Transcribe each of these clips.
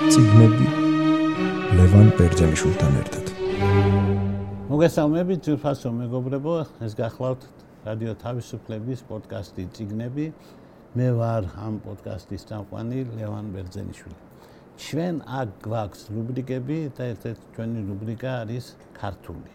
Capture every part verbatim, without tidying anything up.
წიგნები ლევან ბერძენიშვილთან ერთად. მოგესალმებით ძვირფასო მეგობრებო, ეს გახლავთ რადიო თავისუფლების პოდკასტი წიგნები. მე ვარ ამ პოდკასტის წამყვანი ლევან ბერძენიშვილი. ჩვენ აქ გვაქვს რუბრიკები და ერთ-ერთი ჩვენი რუბრიკა არის ქართული.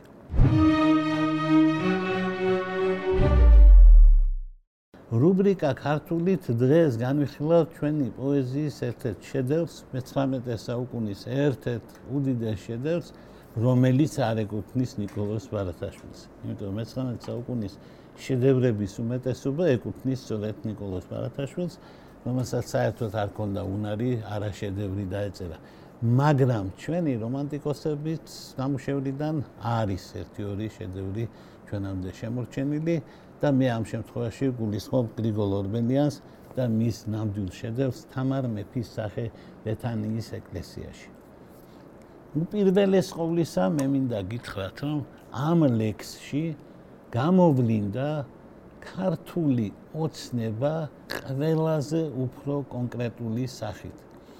რუბრიკა ქართულით დღეს განვიხილავთ ჩვენი პოეზიის ერთ-ერთ შედევრს, მეცხრამეტე საუკუნის ერთ-ერთ უდიდეს შედევრს, რომელიც არ ეკუთვნის ნიკოლოზ ბარათაშვილს. იმიტომ მეცხრამეტე საუკუნის შედევრების უმეტესობა ეკუთვნის სწორედ ნიკოლოზ ბარათაშვილს, რომელსაც საერთოდ არ ჰქონდა უნარი არა შედევრი დაეწერა. მაგრამ ჩვენი რომანტიკოსების ნამუშევრიდან არის ერთი-ორი შედევრი ჩვენამდე შემორჩენილი და მე ამ შემთხვევაში გულისხმობ გრიგოლ ორბელიანს და მის ნამდვილ შედევრს თამარ მეფის სახე ბეთანიის ეკლესიაში. უპირველეს ყოვლისა მე მინდა გითხრათ, რომ ამ ლექსში გამოვლინდა ქართული ოცნება ყველაზე უფრო კონკრეტული სახით.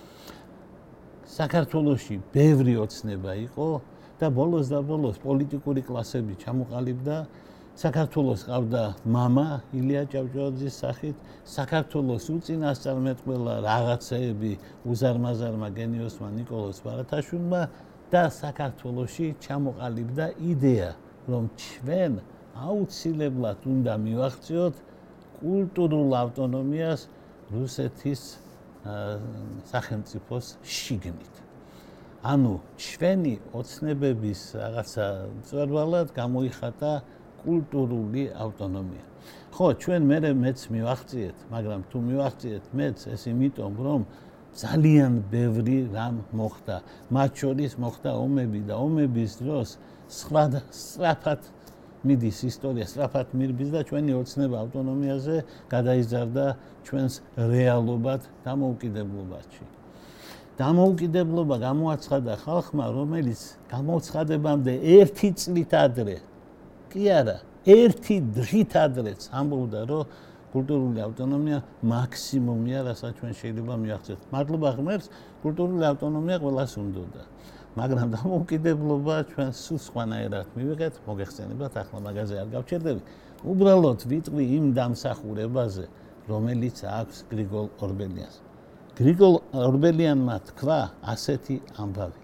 საქართველოში ბევრი ოცნება იყო და ბოლოს და ბოლოს პოლიტიკური კლასები ჩამოყალიბდა. საქართველოს ყავდა მამა ილია ჭავჭავაძის სახით, საქართველოს უწინასწარმეტყველა რაღაცეები უზარმაზარმა გენიოსმა ნიკოლოზ ბარათაშვილმა და საქართველოში ჩამოყალიბდა იდეა, რომ ჩვენ აუცილებლად უნდა მივაღწიოთ კულტურულ ავტონომიას რუსეთის სახელმწიფოს შიგნით. ანუ ჩვენი ოცნებების რაღაცა მწვერვალად გამოიხატა კულტურული ავტონომია. ხო, ჩვენ მერე მეც მივაღწიეთ, მაგრამ თუ მივაღწიეთ მეც, ეს იმიტომ, რომ ძალიან ბევრი რამ მოხდა. მათ შორის მოხდა ომები და ომების დროს სხვა სწრაფად მიდის ისტორია, სწრაფად მირბის და ჩვენი ოცნება ავტონომიაზე გადაიზარდა ჩვენს რეალობად დამოუკიდებლობაში. დამოუკიდებლობა გამოაცხადა ხალხმა, რომელიც გამოცხადებამდე ერთი წლით ადრე კი არა, ერთი დღით ადრეც ამბობდა, რომ კულტურული ავტონომია მაქსიმუმია, რასაც ჩვენ შეიძლება მივაღწიოთ. მადლობა ღმერთს, კულტურული ავტონომია ყველას უნდოდა. მაგრამ დამოუკიდებლობა ჩვენ სულ სხვანაირად მივიღეთ, მოგეხსენებათ, ახლა მაგაზე არ გავჩერდები. უბრალოდ ვიტყვი იმ დამსახურებაზე, რომელიც აქვს გრიგოლ ორბელიანს. გრიგოლ ორბელიანმა თქვა ასეთი ამბავი.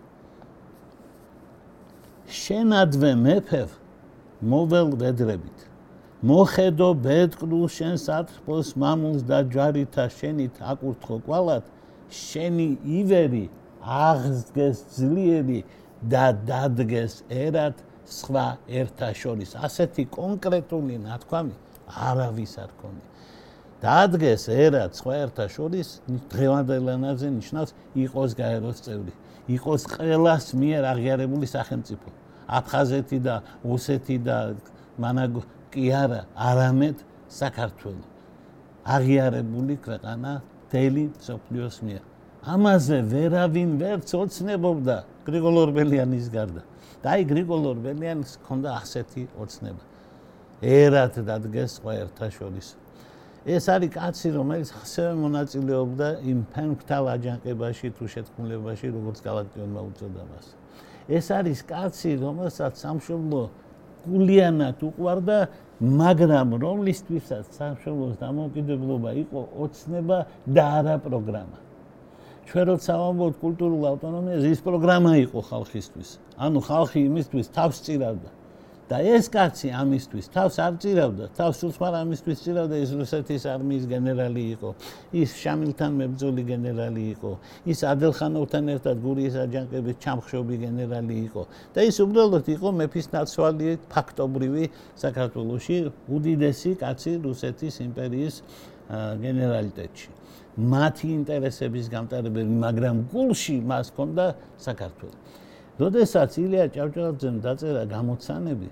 შენადვე მეფევ მოվել ვედრებით. მოხედო ბედყნულ შენს ატყბოს მამულს და ჯვარითა შენით აკურთხო კვალად, შენი ივერი აღსდგეს ძლიერი და დადგეს ერად სხვა ერთა შორის. ასეთი კონკრეტული ნათქვამი არავის არ ქონია. დადგეს ერად სხვა ერთა შორის დღევანდელ ენაზე ნიშნავს იყოს გაეროს წევრი, იყოს ყველას მიერ აღიარებული სახელმწიფო. აფხაზეთი და ოსეთი და მანაგ კი არა, არამედ საქართველო. აღიარებული ქვეყანა მთელი მსოფლიოს მიერ. ამაზე ვერავინ ვერც ოცნებობდა გრიგოლ ორბელიანის გარდა. და აი გრიგოლ ორბელიანს ჰქონდა ასეთი ოცნება. ერად დადგეს სხვა ერთა შორის. ეს არის კაცი, რომელიც ასევე მონაწილეობდა იმ ფენქთალ აჯანყებაში თუ შეთქმულებაში, როგორც გალაქტიონმა უწოდა მას. ეს არის კაცი, რომელსაც სამშობლო გულიანად უყვარდა, მაგრამ რომლისთვისაც სამშობლოს დამოუკიდებლობა იყო ოცნება და არა პროგრამა. ჩვენ როცა ვამბობთ კულტურულ ავტონომიაზე, ის პროგრამა იყო ხალხისთვის. ანუ ხალხი იმისთვის თავს წირავდა. და ეს კაცი ამისთვის თავს არ წირავდა, თავს სულ სხვა რამისთვის წირავდა, ის რუსეთის არმიის გენერალი იყო, ის შამილთან მებრძოლი გენერალი იყო, ის ადელხანოვთან ერთად გურიის აჯანყების ჩამხშობი გენერალი იყო და ის უბრალოდ იყო მეფის ნაცვალი ფაქტობრივი საქართველოში უდიდესი კაცი რუსეთის იმპერიის გენერალიტეტში. მათი ინტერესების გამტარებელი, მაგრამ გულში მას ჰქონდა საქართველო. როდესაც ილია ჭავჭავაძემ დაწერა გამოცანები,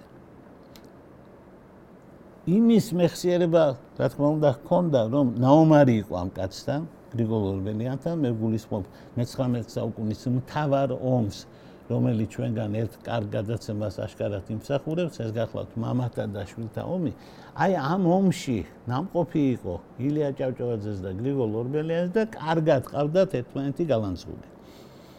იმის მეხსიერება, რა თქმა უნდა, ჰქონდა, რომ ნაომარი იყო ამ კაცთან, გრიგოლ ორბელიანთან, მე გულისხმობ მეცხრამეტე საუკუნის მთავარ ომს, რომელიც ჩვენგან ერთ კარგ გადაცემას აშკარად იმსახურებს, ეს გახლავთ მამათა და შვილთა ომი. აი ამ ომში ნამყოფი იყო ილია ჭავჭავაძეს და გრიგოლ ორბელიანს და კარგად ყავდათ ერთმანეთი გალანძღული.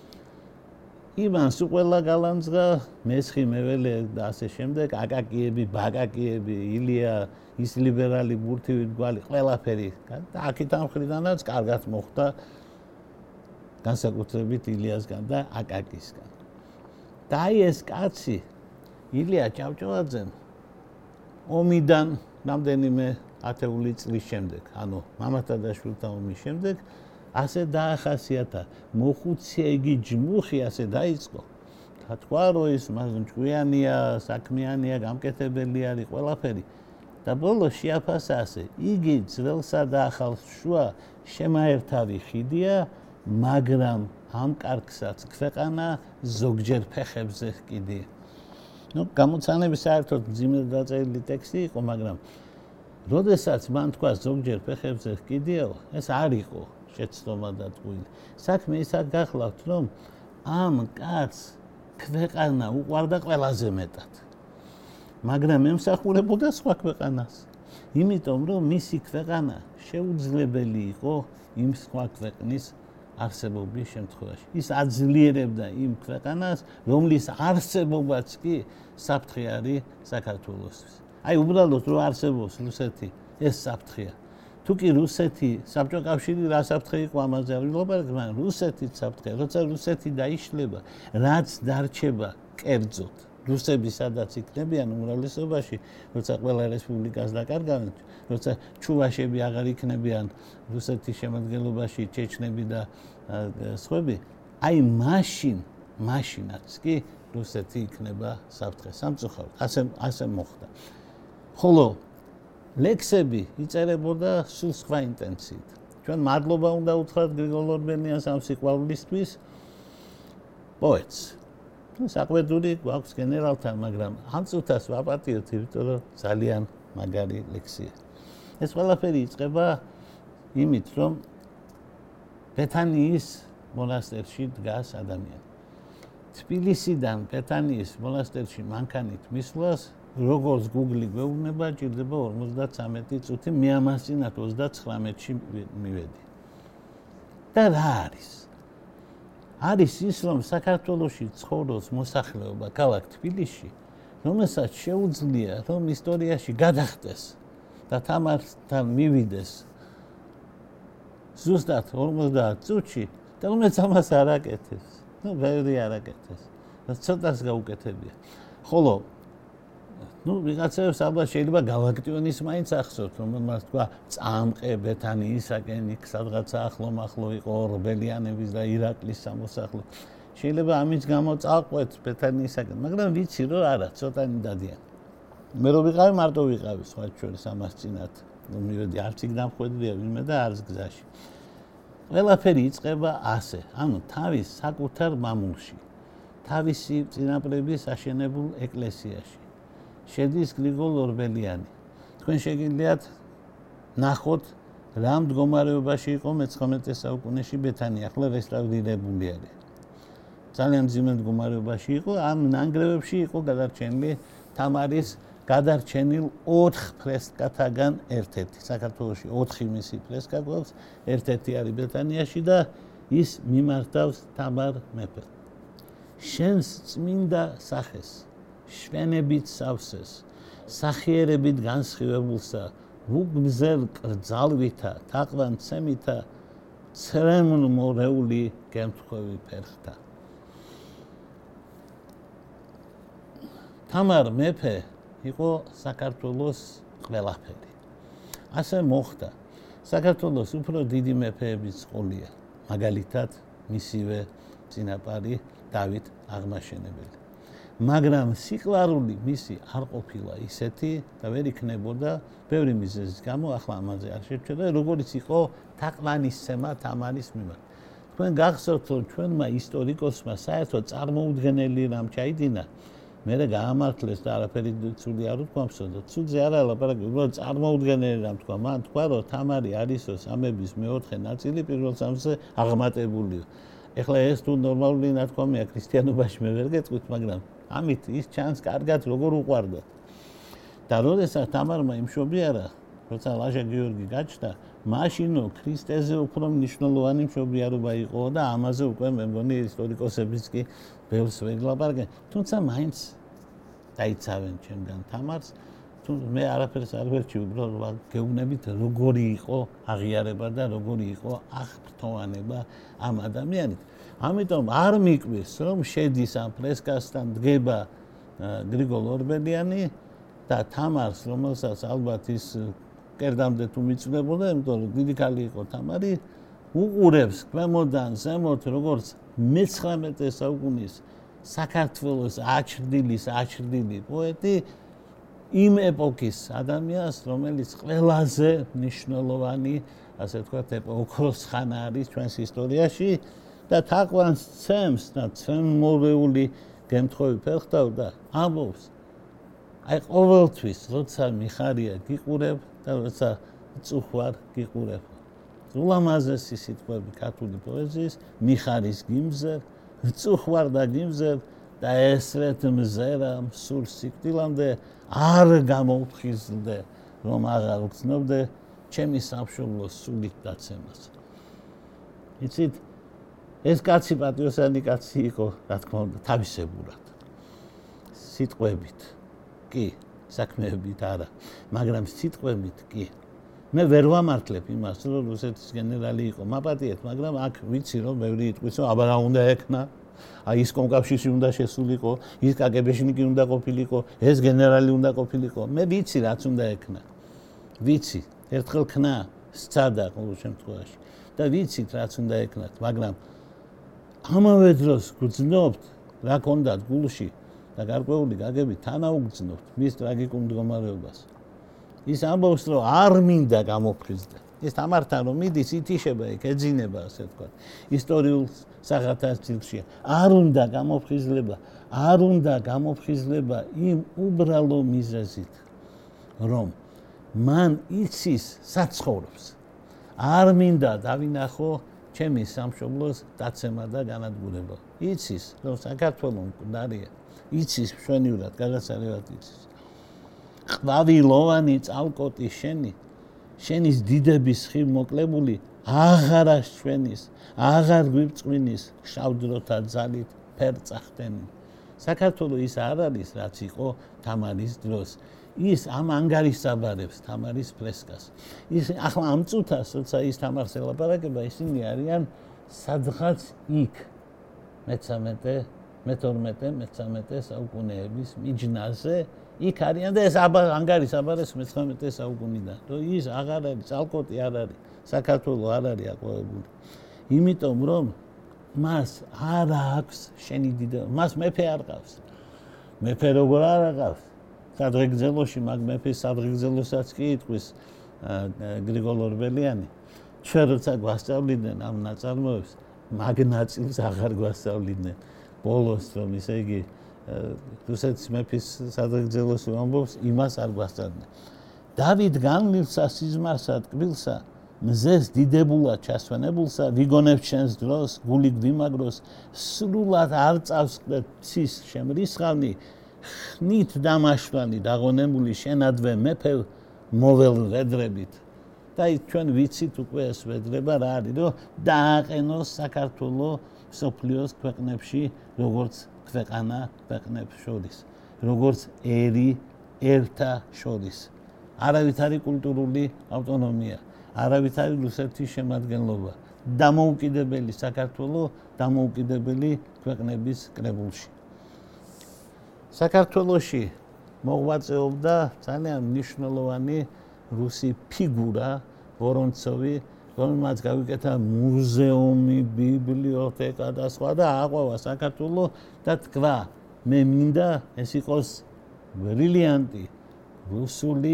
ივანს უყველა გალანძღა, მესხი მეველე და ასე შემდეგ, აკაკიები, ბაკაკიები, ილია, ის ლიბერალი ბურთივი გვალი, ყველაფერი. და აქეთ ამ მხრიდანაც კარგად მოხდა განსაკუთრებით ილიასგან და აკაკისგან. და აი ეს კაცი ილია ჭავჭავაძემ ომიდან რამდენიმე ათეული წლის შემდეგ, ანუ მამათა და შვილთა ომის შემდეგ ასე დაახასიათა, მოხუციეგი ჯმუხი ასე დაიწყო. თქვა რომ ის ჭკვიანია, საქმიანია, გამკეთებელი არის ყველაფერი. და ბოლოს შეაფასა ასე, იგი ძველსა და ახალს შუა შემაერთავი ხიდია, მაგრამ ამ კარგსაც ქვეყანა ზოგჯერ ფეხებზე ჰკიდია. ნუ გამოცანები საერთოდ მძიმე დაწერილი ტექსტი იყო, მაგრამ როდესაც მან თქვა ზოგჯერ ფეხებზე ჰკიდიაო, ეს არ იყო შეცდომა და ტყუილი. საქმე ის აქ გახლავთ, რომ ამ კაცს ქვეყანა უყვარდა ყველაზე მეტად. მაგრამ ემსახურებოდა სხვა ქვეყანას. იმიტომ რომ მისი ქვეყანა შეუძლებელი იყო იმ სხვა ქვეყნის არსებობის შემთხვევაში. ის აძლიერებდა იმ ქვეყანას, რომლის არსებობაც კი საფრთხე არის საქართველოსთვის. აი უბრალოდ რო არსებობს რუსეთი, ეს საფრთხეა. თუ კი რუსეთი, საბჭოთა კავშირი რა საფრთხე იყო ამაზე არ ვილაპარაკებ, მაგრამ რუსეთიც საფრთხეა. როცა რუსეთი დაიშლება, რაც დარჩება კერძოდ რუსები სადაც იქნებიან უმრავლესობაში, როცა ყველა რესპუბლიკას დაკარგავენ, როცა ჩუვაშები აღარ იქნებიან რუსეთის შემადგენლობაში, ჩეჩნები და სხვები, აი მაშინ, მაშინაც კი რუსეთი იქნება საფრთხე. სამწუხაროდ, ასე ასე მოხდა. ხოლო ლექსები იწერებოდა სულ სხვა ინტენციით. ჩვენ მადლობა უნდა უთხრათ გრიგოლ ორბელიანს ამ სიყვარულისთვის, პოეტს. საყვედური გვაქვს გენერალთან, მაგრამ ამ წუთას ვაპატიოთ, იმიტომ რომ ძალიან მაგარი ლექსია. ეს ყველაფერი იწყება იმით, რომ ბეთანიის მონასტერში დგას ადამიანი. თბილისიდან ბეთანიის მონასტერში მანქანით მისვლას, როგორც Google გვეუბნება, ჭირდება ორმოცდათვრამეტი წუთი, მე ამას წინათ ოცდათხრამეტში მივედი. და რა არის? არის ის, რომ საქართველოში ცხოვრობს მოსახლეობა ქალაქ თბილისში, რომელსაც შეუძლია, რომ ისტორიაში გადახტეს და თამართან მივიდეს ზუსტად ორმოცდაათ წუთში, და რომელიც ამას არ აკეთებს. ნუ ბევრი არ აკეთებს. და ცოტას გაუკეთებია. ხოლო ნუ ვიღაცებს ალბათ შეიძლება გალაქტიონის მაინც ახსოვთ, რომელმაც თქვა წამყე ბეთანიისაკენ იქ სადღაცა ახლო-მახლო იყო ორბელიანების და ირაკლის სამოსახლო. შეიძლება ამის გამო წავყვეთ ბეთანიისაკენ, მაგრამ ვიცი რომ არა, ცოტანი დადიან. მე რო ვიყავი, მარტო ვიყავი სხვა შორის ამას წინათ. ნუ მივედი არც იქ დამხვედრია ვინმე და არც გზაში. ყველაფერი იწყება ასე, ანუ თავის საკუთარ მამულში, თავისი წინაპრების აშენებულ ეკლესიაში. შედის გრიგოლ ორბელიანი. თქვენ შეგიძლიათ ნახოთ რა მდგომარეობაში იყო მეცხრამეტე საუკუნეში ბეთანია, ახლა რესტავრირებული არის. ძალიან მძიმე მდგომარეობაში იყო, ამ ნანგრევებში იყო გადარჩენილი თამარის გადარჩენილ ოთხ ფრესკათაგან ერთ-ერთი. საქართველოში ოთხი მისი ფრესკა გვაქვს, ერთ-ერთი არის ბეთანიაში და ის მიმართავს თამარ მეფეს. შენს წმინდა სახეს შვენებით სავსეს, სახიერებით განსხივებულსა, ვუგმზელ კრძალვითა, თაყვანცემითა, ცრემლმორეული გემთხვევი ფერხთა. თამარ მეფე იყო საქართველოს ყველაფერი. ასე მოხდა. საქართველოს უფრო დიდი მეფეების ყოლია, მაგალითად მისივე წინაპარი დავით აღმაშენებელი. მაგრამ სიყვარული მისი არ ყოფილა ისეთი და ვერ იქნებოდა ბევრი მიზეზის გამო, ახლა ამაზე არ შევჩერდა, როგორც იყო თაყვანისცემა თამარის მიმართ. თქვენ გახსოვთ, რომ ჩვენმა ისტორიკოსმა საერთოდ წარმოუდგენელი რამ ჩაიდინა, მერე გაამართლეს და არაფერი ცუდი არ უთქვამსო და ცუდზე არა ლაპარაკი, უბრალოდ წარმოუდგენელი რამ თქვა. მან თქვა, რომ თამარი არისო სამების მეოთხე ნაწილი პირველ სამზე აღმატებულიო. ეხლა ეს თუ ნორმალური ნათქვამია ქრისტიანობაში მე ვერ გეტყვით, მაგრამ ამით ის ჩანს კარგად როგორ უყვარდა. და როდესაც თამარმა იმშობიარა, როცა ლაშა გიორგი გაჩნდა, მაშინო ქრისტეზე უფრო მნიშვნელოვანი მშობიარობა იყო და ამაზე უკვე მე მგონი ისტორიკოსებიც კი ბევრს ვეილაპარაკენ, თუმცა მაინც დაიცავენ ჩემგან თამარს. მე არაფერს არ ვერჩი, უბრალოდ გეუბნებით როგორი იყო აღიარება და როგორი იყო აღფრთოვანება ამ ადამიანით. ამიტომ არ მიკვირს, რომ შედის ამ ფრესკასთან დგება გრიგოლ ორბელიანი და თამარს, რომელსაც ალბათ ის კერდამდე თუ მიწვდებოდა, იმიტომ რომ დიდი ქალი იყო თამარი, უყურებს ქვემოდან ზემოთ, როგორც მეცხრამეტე საუკუნის საქართველოს აჩრდილის აჩრდილი პოეტი იმ ეპოქის ადამიანს, რომელიც ყველაზე მნიშვნელოვანი, ასე ვთქვათ, ოქროს ხანა არის ჩვენს ისტორიაში და თაყვანს ცემს და ცემმორეული გემთხოვი ფეხთავ და ამბობს, აი ყოველთვის, როცა მიხარია გიყურებ და როცა წუხვარ გიყურებ. ულამაზესი სიტყვები ქართული პოეზიის, მიხარის გიმზებ, წუხვარ და გიმზებ და ესრეთ მზერა სულ სიკვდილამდე არ გამოვხიზლდე, რომ აღარ ვგრძნობდე ჩემი სამშობლოს სულით დაცემას. იცით, ეს კაცი პატიოსანი კაცი იყო, რა თქმა უნდა, თავისებურად. სიტყვებით კი, საქმეებით არა, მაგრამ სიტყვებით კი. მე ვერ ვამართლებ იმას, რომ რუსეთის გენერალი იყო, მაპატიეთ, მაგრამ აქ ვიცი, რომ ბევრი იტყვის, რომ აბა რა უნდა ექნა. აი ის კომკავშირში უნდა შესულიყო, ის კაგებეშნიკი უნდა ყოფილიყო, ეს გენერალი უნდა ყოფილიყო. მე ვიცი რაც უნდა ექნა. ვიცი, ერთხელ ქნა სცადა ყოველ შემთხვევაში და ვიცით რაც უნდა ექნათ, მაგრამ ამავე დროს გძნობთ რა კონდათ გულში და გარკვეული გაგებით თანაუგრძნობთ მის ტრაგიკულ მდგომარეობას. ის ამბობს, რომ არ მინდა გამოფხიზდა. ეს თამართან რომ მიდის, ითიშება იქ, ეძინება, ასე ვთქვათ. ისტორიულ სახათას ცილშია. არ უნდა გამოფხიზლება, არ უნდა გამოფხიზლება იმ უბრალო მიზეზით, რომ მან იცის საცხოვრებს. არ მინდა დავინახო ჩემი სამშობლოს დაცემა და განადგურება. იცის, რომ საქართველოს მკვდარია. იცის მშვენივრად, გადასარევად იცის. ყვავილოვანი წალკოტი შენი, შენის დიდების ხილ მოკლებული აღარ აშვენის, აღარ გვიბწყვილის შავდროთა ძალით ფერწახტენი. საქართველოს ის არ არის, რაც იყო თამარის დროს. ის ამ ანგარიშსაბარებს თამარის ფრესკას. ის ახლა ამ წუთას, როცა ის თამარს ელაპარაკება, ისინი არიან სადღაც იქ მეთორმეტე, მეთორმეტე, მეთერთმეტე საუკუნეების მიჯნაზე. იქ არიან და ეს ანგარიშსაბარებს მეცხრამეტე საუკუნიდან. რომ ის აღარ არის, წალკოტი არ არის, საქართველოს არ არის აყვავებული. იმიტომ რომ მას არ აქვს შენი დიდება, მას მეფე არ ყავს. მეფე როგორ არ ყავს? სადღეგრძელოში, მაგ მეფის სადღეგრძელოსაც კი იტყვის გრიგოლ ორბელიანი. ჩვენ როცა გვასწავლიდნენ ამ ნაწარმოებს, მაგ ნაწილს აღარ გვასწავლიდნენ. ბოლოს რომ ისე იგი რუსეთის მეფის სადღეგრძელოში ამბობს, იმას არ გვასწავლიდნენ. დავით განმილსა სიზმარსა ტკბილსა, მზეს დიდებულად ჩასვენებულსა, ვიგონებ შენს დროს, გული გვიმაგროს, სრულად არ წავსკდეთ ცის შემრისხავნი, ხნით დამაშვანი დაღონებული შენადვე მეფე მოվել ვედრებით. და ჩვენ ვიცით უკვე ეს ვედრება რა არის, რომ დააყენოს საქართველოს მსოფლიოს ქვეყნებში, როგორც ქვეყანა ქვეყნებს შორის, როგორც ერი ერთა შორის. არავითარი კულტურული ავტონომია, არავითარი რუსეთის შემადგენლობა, დამოუკიდებელი საქართველოს, დამოუკიდებელი ქვეყნების კრებულში. საქართველოში მოღვაწეობდა ძალიან მნიშვნელოვანი რუსი ფიგურა ვორონცოვი, რომელმაც გავიკეთა მუზეუმი, ბიბლიოთეკა და სხვა და აყვავა საქართველოს და თქვა, მე მინდა ეს იყოს ბრილიანტი რუსული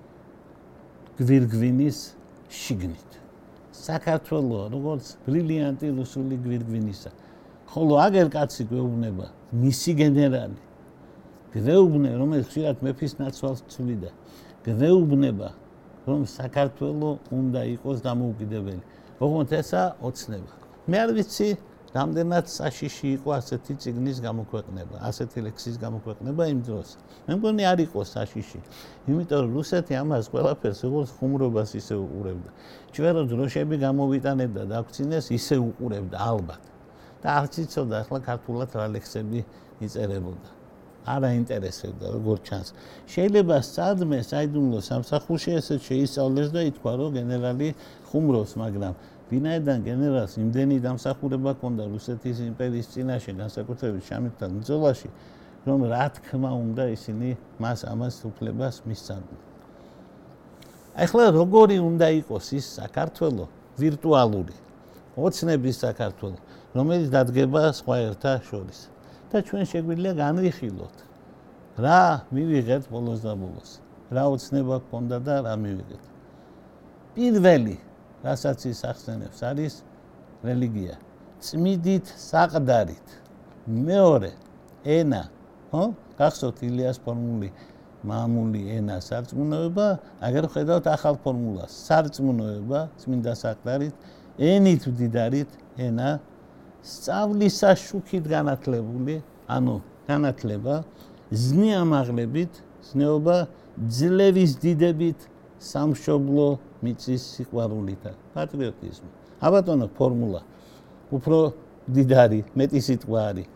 გვირგვინის შიგნით. საქართველოს როგორც ბრილიანტი რუსული გვირგვინისა. ხოლო აგერ კაცი გვეუბნება, მისი გენერალი გვეუბნება, რომელიც ხშირად მეფის ნაცვალს ცვლიდა, გვეუბნება, რომ საქართველოს უნდა იყოს დამოუკიდებელი. ოღონდ ესა ოცნება. მე არ ვიცი რამდენად საშიში იყო ასეთი წიგნის გამოქვეყნება, ასეთი ლექსის გამოქვეყნება იმ დროს. მე მგონი არ იყო საშიში, იმიტომ რომ რუსეთი ამას ყველაფერს როგორც ხუმრობას ისე უყურებდა. ჩვენო დროშები გამოვიტანებდა და აქცინეს ისე უყურებდა ალბათ. და არც იცოდა ახლა ქართულად რა ლექსები იწერებოდა. არ აინტერესებდა როგორც ჩანს. შეიძლება სადმე საიდუმლო სამსახურში ესეც შეისწავლეს და ითქვა რომ გენერალი ხუმრობს, მაგრამ ვინაიდან გენერალს იმდენი დამსახურება ჰქონდა რუსეთის იმპერიის წინაშე, განსაკუთრებით შამილთან ბრძოლაში, რომ რა თქმა უნდა ისინი მას ამას უფლებას მისცემდნენ. ახლა როგორი უნდა იყოს ის საქართველო ვირტუალური, ოცნების საქართველო, რომელიც დადგება სხვა ერთა შორის. და ჩვენ შეგვიძლია განვიხილოთ, რა მივიღეთ ბოლოს და ბოლოს, რა ოცნება ჰქონდა და რა მივიღეთ. პირველი რასაც ის ახსენებს არის რელიგია, წმიდით საყდარით. მეორე ენა, ხო? გახსოვთ ილიას ფორმული მამული ენა სარწმუნოება, აგერ ხედავთ ახალ ფორმულას, სარწმუნოება წმინდა საყდარით, ენით მდიდარით ენა, სწავლისა შუქით განათლებული, ანუ განათლება, ზნეამაღლებით, ზნეობა, ძლევის დიდებით, სამშობლო მიწის სიყვარულითა, პატრიოტიზმი. აბატონო ფორმულა, უფრო დიდარი, მეტი სიტყვა არის.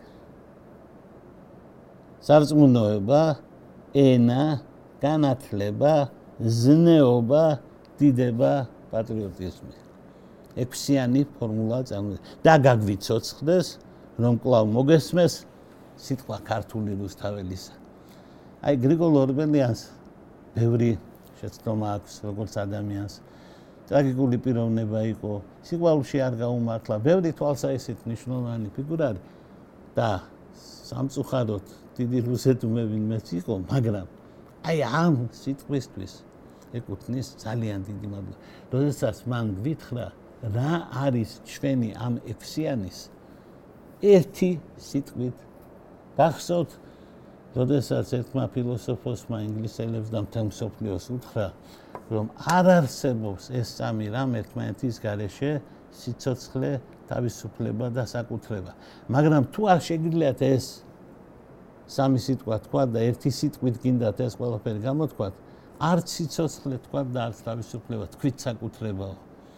სარწმუნოება, ენა, განათლება, ზნეობა, დიდება, პატრიოტიზმი. ექვსიანი ფორმულა წარმოიდგინეთ. და გაგვიცოცხლდეს, რომ კვლავ მოგესმეს სიტყვა ქართული რუსთაველისა. აი გრიგოლ ორბელიანს ბევრი შეცდომა აქვს როგორც ადამიანს. ტრაგიკული პიროვნება იყო, სიყვარულში არ გაუმართლა, ბევრი თვალსაჩინო მნიშვნელოვანი ფიგურა არის და სამწუხაროდ დიდი რუსეთუმევინმეც იყო, მაგრამ აი ამ სიტყვისთვის ეკუთვნის ძალიან დიდი მადლობა. როდესაც მან გვითხრა რა არის ჩვენი ამ ექვსიანის ერთი სიტყვით გახსოვთ, როდესაც ერთმა ფილოსოფოსმა ინგლისელებს და მთელ მსოფლიოს უთხრა, რომ არ არსებობს ეს სამი რამ ერთმანეთის გარეშე, სიცოცხლე, თავისუფლება და საკუთრება. მაგრამ თუ არ შეგიძლიათ ეს სამი სიტყვა თქვა და ერთი სიტყვით გინდათ ეს ყველაფერი გამოთქვათ, არც სიცოცხლე თქვა და არც თავისუფლება, თქვით საკუთრებაო.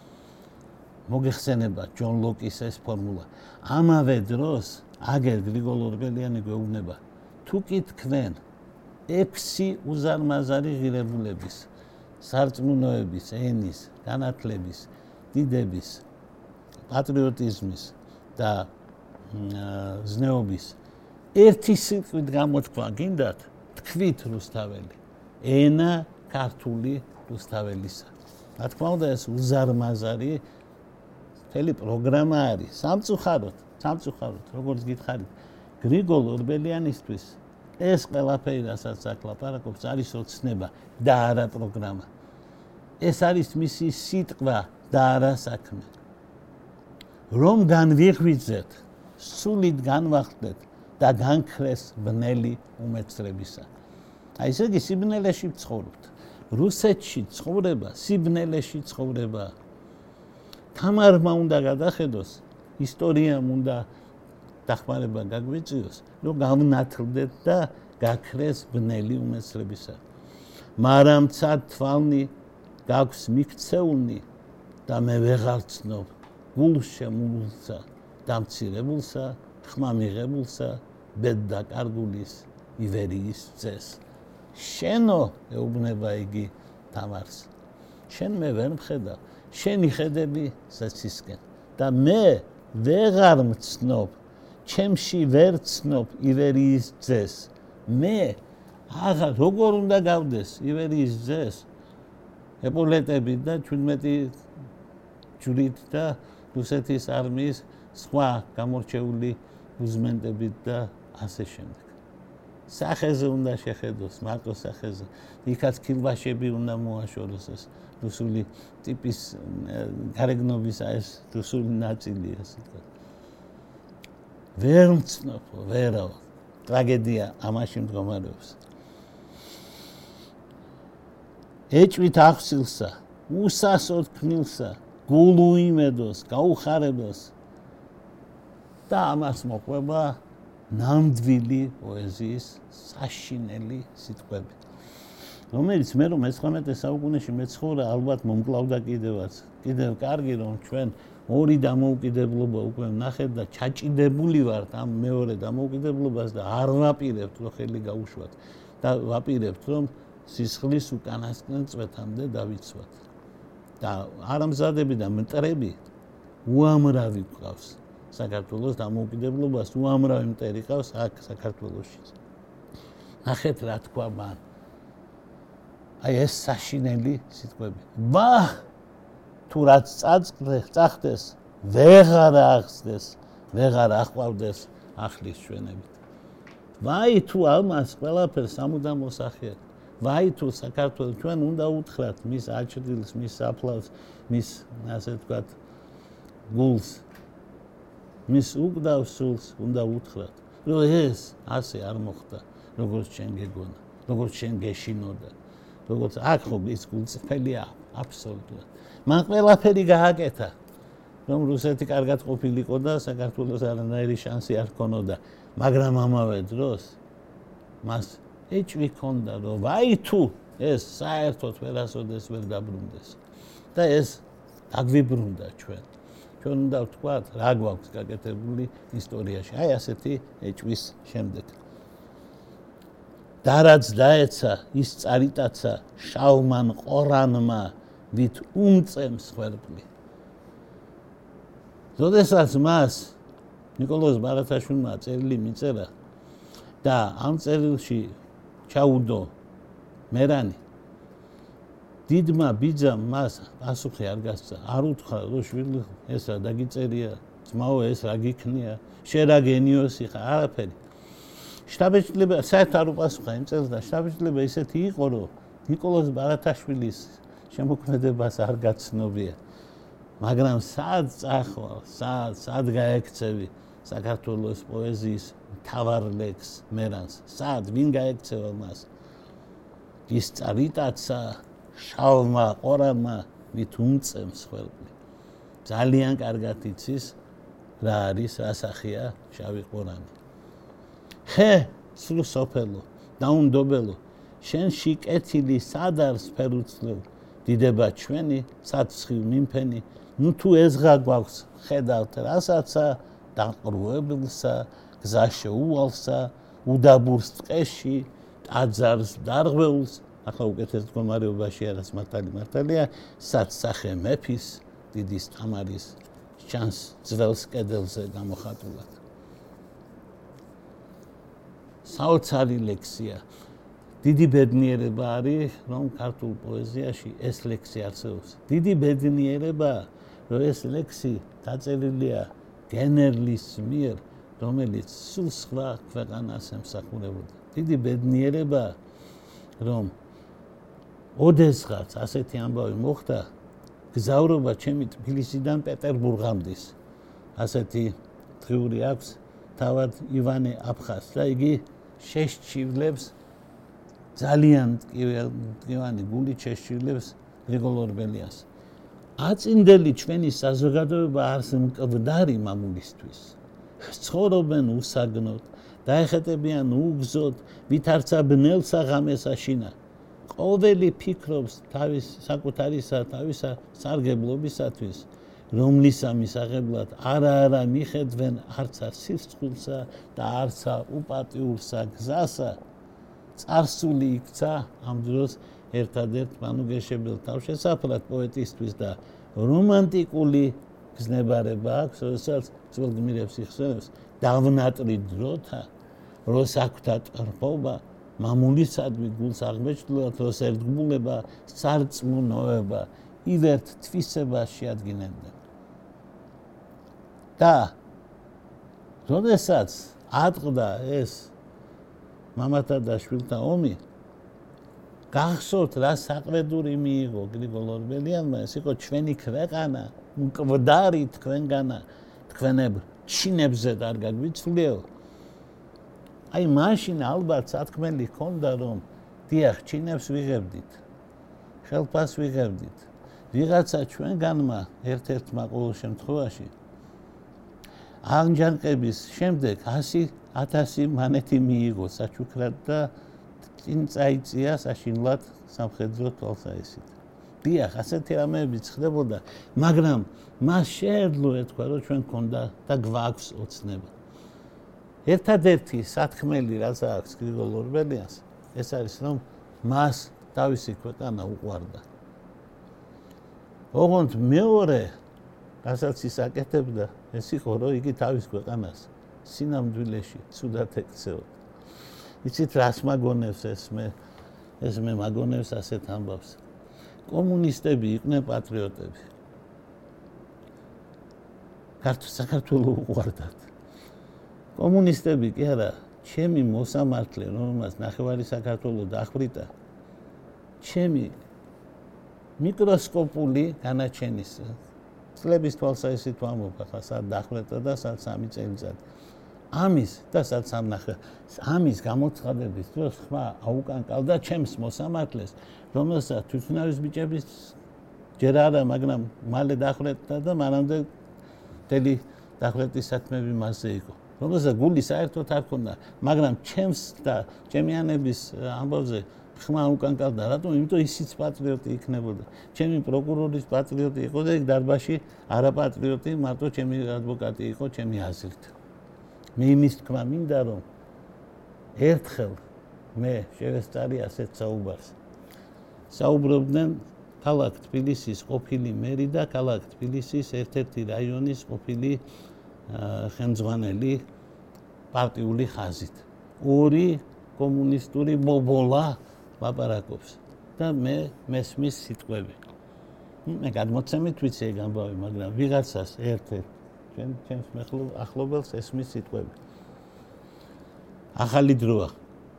მოგეხსენება ჯონ ლოკის ეს ფორმულა. ამავე დროს აგერ გრიგოლ ორბელიანი გვეუბნება, თუ კი თქვენ ექვსი უზარმაზარი ღირებულების, სარწმუნოების, ენის, განათლების, დიდების, პატრიოტიზმის და ზნეობის ერთი სიტყვით გამოთქვა გინდათ, თქვით რუსთაველი, ენა ქართული რუსთაველისა. რა თქმა უნდა ეს უზარმაზარი მთელი პროგრამა არის. სამწუხაროდ, სამწუხაროდ, როგორც გითხარით, გრიგოლ ორბელიანისთვის ეს ყველაფერი, რასაც აქ ლაპარაკობს, არის ოცნება და არა პროგრამა. ეს არის მისი სიტყვა და არა საქმე. რომ განვიღვიძეთ, სულით განვახტეთ და განქრეს ბნელი უმეცრებისა. აი ესე იგი სიბნელეში ვცხოვრობთ. რუსეთში ცხოვრება, სიბნელეში ცხოვრება. თამარმა უნდა გადახედოს, ისტორიამ უნდა დახმარება გაგვიწიოს, რომ გავნათლდეთ და გაქრეს ბნელი უმეცრებისა. მაგრამ ცად თვალნი გაქვს მიქცეულნი და მე ვეღარ ცნობ გულშემულსა დამცირებულსა, ხმა მიღებულსა, ბედ დაკარგულის ივერიის ძეს. შენო ეუბნება იგი თამარს. შენ მე ვერ მხედავ, შენი ხედები საცისკენ და მე ვეღარ მცნობ, ჩემში ვერ ცნობ ივერიის ძეს. მე აღარ როგორ უნდა გავდეს ივერიის ძეს? ეპოლეტებით და ჩვიდმეტი ჯვრით და რუსეთის არმიის სხვა გამორჩეული უზმენტებით და ასე შემდეგ. სახეზე უნდა შეხედოს, მარტო სახეზე. იქაც ქილბაშები უნდა მოაშოროს ეს რუსული ტიპის გარეგნობის ეს რუსული ნაწილი ასე თქვა. ვერ მცნობ, ვერავ. ტრაგედია ამაში მდგომარეობს. ეჭვით ახსილსა, უსასოდ ქმნილსა, გულუიმედოს, გაუხარებოს და ამას მოყვება ნამდვილი პოეზიის საშინელი სიტყვები, რომელიც მე რომ მეცხრამეტე საუკუნეში მეცხოვრა, ალბათ მომკლავდა კიდევაც. კიდევ კარგი რომ ჩვენ ორი დამოუკიდებლობა უკვე ვნახეთ და ჩაჭიდებული ვართ ამ მეორე დამოუკიდებლობას და არ ვაპირებთ რომ ხელი გაუშვათ და ვაპირებთ რომ სისხლის უკანასკნელ წვეთამდე დავიცვათ. და არამზადები და მტრები უამრავი გვყავს საქართველოს დამოუკიდებლობას, უამრავი მტერი ყავს აქ საქართველოში. ნახეთ რა თქვა მან. აი ეს საშინელი სიტყვები. ვა თუ რაც წახდეს, ვეღარ აღწდეს, ვეღარ აყვავდეს ახლის ჩვენებით. ვაი თუ ამას ყველაფერს სამუდამ მოსახიერთ. ვაი თუ საქართველოს ჩვენ უნდა უთხრათ მის აჩრდილს, მის საფლავს, მის ასე ვთქვათ გულს, მის უკვდავ სულს უნდა უთხრათ, რომ ეს ასე არ მოხდა, როგორც შენ გეგონა, როგორც შენ გეშინოდა, როგორც აქ ხო ის გულწრფელია აბსოლუტურად. მან ყველაფერი გააკეთა, რომ რუსეთი კარგად ყოფილიყო და საქართველოს არანაირი შანსი არ ჰქონოდა, მაგრამ ამავე დროს მას ეჭვი ჰქონდა, რომ ვაი თუ ეს საერთოდ ვერასოდეს ვერ დაბრუნდეს და ეს დაგვიბრუნდა ჩვენ. ჩვენ უნდა ვთქვათ, რა გვაქვს გაკეთებული ისტორიაში. აი ასეთი ეჭვის შემდეგ. და რაც დაეცა, ის წარიტაცა შავმან ყორანმა, ვით უმწემს ხერხი. როდესაც მას ნიკოლოზ ბარათაშვილმა წერილი მიწერა და ამ წერილში ჩაუდო მერანი, დიდმა ბიძამ მას პასუხი არ გასცა. არ უთხრა, რომ შვილი ეს რა დაგიწერია, ძმაო ეს რა გიქნია, შენ რა გენიოსი ხარ, არაფერი. შტაბ-ბიჭდება საერთოდ არ უპასუხა იმ წერილს და შტაბ-ბიჭდება ისეთი იყო, რომ ნიკოლოზ ბარათაშვილის შემოქმედებას არ გაცნობია. მაგრამ სად წახვალ, სად, სად გაექცევი საქართველოს პოეზიის მთავარ ლექსს მერანს, სად, ვინ გაექცევა მას? ის წარიტაცა შავმა ყორანმა, ვით უმწემს ხერხი. ძალიან კარგად იცის რა არის, რა სახეა შავი ყორანი. ხე, სულ სოფელო, დაუნდობელო, შენში კეთილი სად არის ფერუცლო, დიდება ჩვენი, საცხივ მიმფენი, ნუ თუ ეზღა გვაქვს, ხედავთ რასაცა, დაყრუებელსა, გზა შეუვალსა, უდაბურს ტყეში, ტაძარს დარღვეულს, ახლა უკეთეს მდგომარეობაში არის მართალი მართალია, საცსახე მეფის, დიდის თამარის ჩანს ძველს კედელზე გამოხატულად. საოცარი ლექსია. დიდი ბედნიერება არის, რომ ქართულ პოეზიაში ეს ლექსი არსებობს. დიდი ბედნიერება, რომ ეს ლექსი დაწერილია გენერლის მიერ, რომელიც სულ სხვა ქვეყანას ემსახურებოდა. დიდი ბედნიერება, რომ ოდესღაც ასეთი ამბავი მოხდა, გზავრობა ჩემი თბილისიდან პეტერბურგამდის. ასეთი დღიური აქვს თავად ივანე აფხაზს და იგი შეშჩივლებს ძალიან მტკივანი გულით შეშჩივლებს გრიგოლ ორბელიანს. აწინდელი ჩვენი საზოგადოება არს მკვდარი მამულისთვის. ცხოვრობენ უსაგნოდ, დაეხეტებიან უგზოდ, ვითარცა ბნელსა ღამესა შინა. ყოველი ფიქრობს თავის საკუთარისა, თავისა სარგებლობისათვის, რომლისა მისაღებლად არა-არა მიხედვენ არცა სირცხვილსა და არცა უპატიურსა გზასა. წარსული იქცა ამ დროს ერთადერთ მანუგეშებელ თავშესაფრად პოეტისთვის და რომანტიკული გზნებარება აქვს, როდესაც ძველ გმირებს იხსენებს, დავნატრი დროთა, როს აქვთ ტრფობა, მამულისადმი გულს აღმეჩნდათ, როს ერთგულება, სარწმუნოება, ივერთ თვისებას შეადგენდნენ. და როდესაც ატყდა ეს მამათა და შვილთა ომი, გახსოვთ რა საყვედური მიიღო გრიგოლ ორბელიანმა, ეს იყო ჩვენი ქვეყანა, მკვდარი თქვენგანა, თქვენებ ჩინებზე არ გაგვიცვლიო. აი მაშინ ალბათ სათქმელი ჰქონდა, რომ დიახ, ჩინებს ვიღებდით, ხელფას ვიღებდით. ვიღაცა ჩვენგანმა ერთ-ერთმა ყოველ შემთხვევაში აღჯანყების შემდეგ ათასი მანეთი მიიღო საჩუქრად და წინ წაიწია საშინლად სამხედრო თვალსაჩინო. დიახ, ასეთი რამეებიც ხდებოდა, მაგრამ მას შეეძლო ეთქვა, რომ ჩვენ გქონდა და გვაქვს ოცნება. ერთადერთი სათქმელი, რაც აქვს გრიგოლ ორბელიანს, ეს არის, რომ მას თავისი ქვეყანა უყვარდა. ოღონდ მეორე, რასაც ის აკეთებდა, ეს იყო, რომ იგი თავის ქვეყანას სინამდვილეში ცუდად ექცეოდა. იცით, რას მაგონებს ეს მე ეს მე მაგონებს ასეთ ამბავს. კომუნისტები იყვნენ პატრიოტები. ქართულ საქართველოს უყვარდათ. კომუნისტები კი არა, ჩემი მოსამართლე, რომელმაც ნახევარი საქართველოს დახვრიტა, ჩემი მიკროსკოპული განაჩენის წლების თვალსაჩინო ვამბობ, ახლა სად დახვრიტა და სად სამი წელიწადი. ამის და სად სამნახე ამის გამოცხადების დროს ხმა აუკანკავდა ჩემს მოსამართლეს, რომელსაც თვითნავის ბიჭების ჯერ არა, მაგრამ მალე დახვრეტა და მანამდე მთელი დახვრეტის საქმეები მასზე იყო. რომელსაც გული საერთოდ არ ქონდა, მაგრამ ჩემს და ჩემიანების ამბავზე ხმა უკანკავდა, რატომ? იმიტომ ისიც პატრიოტი იქნებოდა. ჩემი პროკურორის პატრიოტი იყო და იქ დარბაზში არა პატრიოტი, მარტო ჩემი ადვოკატი იყო ჩემი აზრით. მე იმის თქმა მინდა, რომ ერთხელ მე შევესწარი ასეთ საუბარს. საუბრობდნენ ქალაქ თბილისის ყოფილი მერი და ქალაქ თბილისის ერთ-ერთი რაიონის ყოფილი ხელმძღვანელი პარტიული ხაზით. ორი კომუნისტური ბობოლა ლაპარაკობს და მე მესმის სიტყვები. მე გადმოცემით ვიცი ეგ ამბავი, მაგრამ ვიღაცას ერთ-ერთ ჩვენ ჩემს ახლობელს ესმის სიტყვები. ახალი დროა.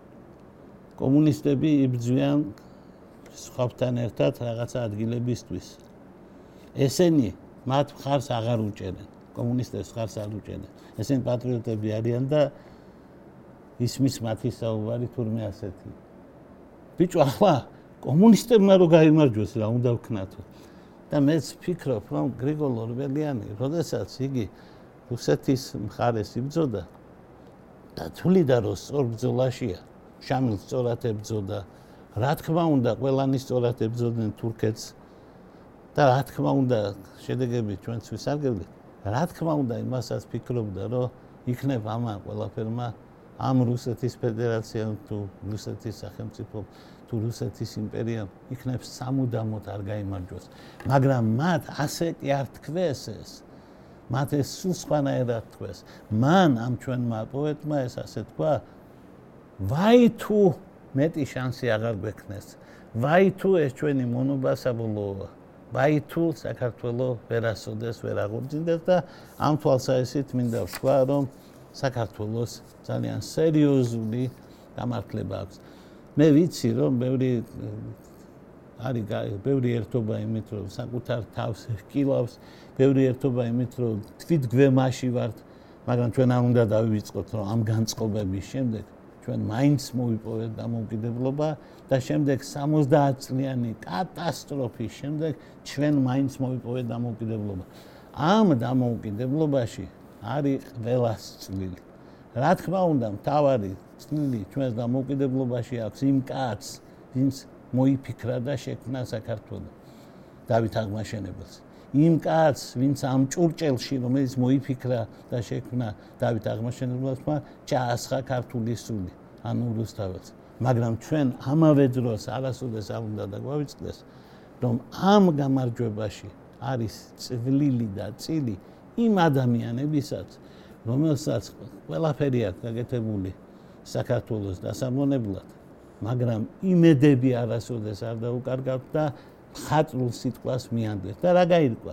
კომუნისტები იბრძვიან სხვებთან ერთად რაღაცა ადგილებისთვის. ესენი მათ მხარს აღარ უჭერენ. კომუნისტებს მხარს არ უჭერენ. ესენი პატრიოტები არიან და ისმის მათი საუბარი თურმე ასეთი. ბიჭო, ახლა კომუნისტებმა რო გაიმარჯვეს, რა უნდა ვქნათო? და მეც ვფიქრობ, რომ გრიგოლ ორბელიანი, როდესაც იგი რუსეთის მხარეს იბრძოდა და თვლიდა, რომ სწორ ბრძოლაშია, შამილს სწორად ებრძოდა, რა თქმა უნდა, ყველანი სწორად ებრძოდნენ თურქეთს და რა თქმა უნდა, შედეგები ჩვენც ვისარგებლეთ. რა თქმა უნდა, იმასაც ფიქრობდა, რომ იქნებ ამან ყველაფერმა ამ რუსეთის ფედერაციამ თუ რუსეთის სახელმწიფომ თუ რუსეთის იმპერიამ იქნებ სამუდამოდ არ გაიმარჯვოს. მაგრამ მათ ასე კი არ თქვეს ეს. მათ ეს სულ სხვანაირად თქვეს. მან ამ ჩვენმა პოეტმა ეს ასე თქვა, ვაი თუ მეტი შანსი აღარ გვექნეს. ვაი თუ ეს ჩვენი მონობა საბოლოოა. ვაი თუ საქართველოს ვერასოდეს ვერ აღორძინდეს და ამ თვალსაზრისით მინდა ვთქვა, რომ საქართველოს ძალიან სერიოზული გამართლება აქვს. მე ვიცი, რომ ბევრი არის ბევრი ერთობა იმით, რომ საკუთარ თავს ჰკილავს, ბევრი ერთობა იმით, რომ თვითგვემაში ვართ, მაგრამ ჩვენ არ უნდა დავივიწყოთ, რომ ამ განწყობების შემდეგ ჩვენ მაინც მოვიპოვეთ დამოუკიდებლობა და შემდეგ სამოცდაათ წლიანი კატასტროფის შემდეგ ჩვენ მაინც მოვიპოვეთ დამოუკიდებლობა. ამ დამოუკიდებლობაში არის ყველას წვლილი. რა თქმა უნდა, მთავარი წვლილი ჩვენს დამოუკიდებლობაში აქვს იმ კაცს, ვინც მოიფიქრა და შექმნა საქართველოს, დავით აღმაშენებელს. იმ კაცს, ვინც ამ ჭურჭელში, რომელიც მოიფიქრა და შექმნა დავით აღმაშენებელმა, ჩაასხა ქართული სული, ანუ რუსთაველს. მაგრამ ჩვენ ამავე დროს არასოდეს არ უნდა დაგვავიწყდეს, რომ ამ გამარჯვებაში არის წვლილი და წილი იმ ადამიანებისაც, რომელსაც ყველაფერი აქვს გაკეთებული საქართველოს დასამონებლად, მაგრამ იმედები არასოდეს არ დაუკარგავთ და მხატვრულ სიტყვას მიანდეთ. და რა გაირკვა?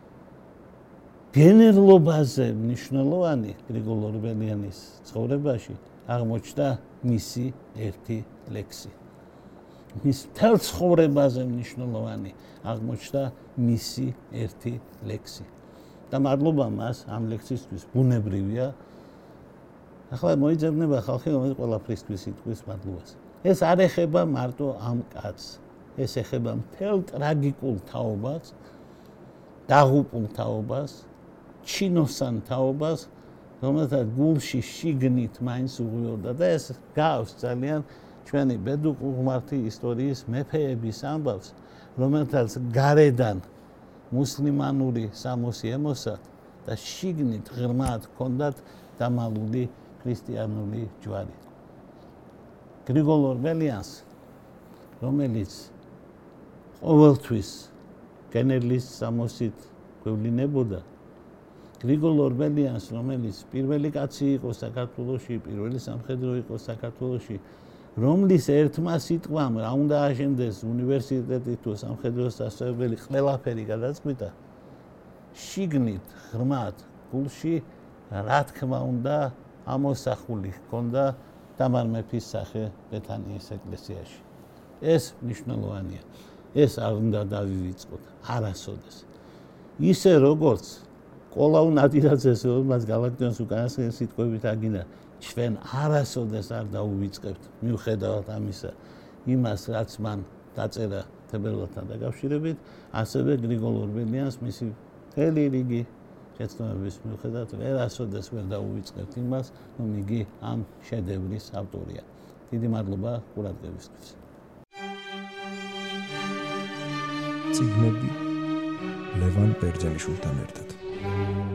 გენერლობაზე მნიშვნელოვანი გრიგოლ ორბელიანის ცხოვრებაში აღმოჩნდა მისი ერთი ლექსი. მის მთელ ცხოვრებაზე მნიშვნელოვანი აღმოჩნდა მისი ერთი ლექსი. და მადლობა მას ამ ლექსისთვის ბუნებრივია. ახლა მოიძებნება ხალხი, რომელიც ყველაფრისთვის იტყვის მადლობას. ეს არ ეხება მარტო ამ კაცს, ეს ეხება მთელ ტრაგიკულ თაობას, დაღუპულ თაობას, ჩინოსან თაობას, რომელსაც გულში შიგნით მაინც უღიოდა და ეს გავს ძალიან ჩვენი ბედუყუღმართი ისტორიის მეფეების ამბავს, რომელთაც გარედან მუსლიმანური სამოსი ემოსათ და შიგნით ღრმად ჰქონდათ დამალული ქრისტიანული ჯვარი. გრიგოლ ორბელიანს, რომელიც ყოველთვის გენერლის სამოსით გვევლინებოდა, გრიგოლ ორბელიანს, რომელიც პირველი კაცი იყო საქართველოში, პირველი სამხედრო იყო საქართველოში, რომლის ერთმა სიტყვამ რა უნდა აშენდეს უნივერსიტეტი თუ სამხედრო სასწავლებელი ყველაფერი გადაწყვიტა, შიგნით ღრმად გულში რა თქმა უნდა ამოსახული ჰქონდა თამარ მეფის სახე ბეთანიის ეკლესიაში. ეს მნიშვნელოვანია. ეს არ უნდა დავივიწყოთ არასოდეს. ისე როგორც კოლაუ ნადირაძეს მას გალაქტიონს უკანასკნელი სიტყვებით აგინა, ჩვენ არასოდეს არ დაუვიწყებთ მიუხედავად ამისა იმას, რაც მან დაწერა თებერვალთან დაკავშირებით, ასევე გრიგოლ ორბელიანს მისი მთელი რიგი შეცდომების მიუხედავად ვერასოდეს ვერ დაუვიწყებთ იმას, რომ იგი ამ შედევრის ავტორია. დიდი მადლობა ყურადღებისთვის. წიგნები ლევან ბერძენიშვილთან ერთად.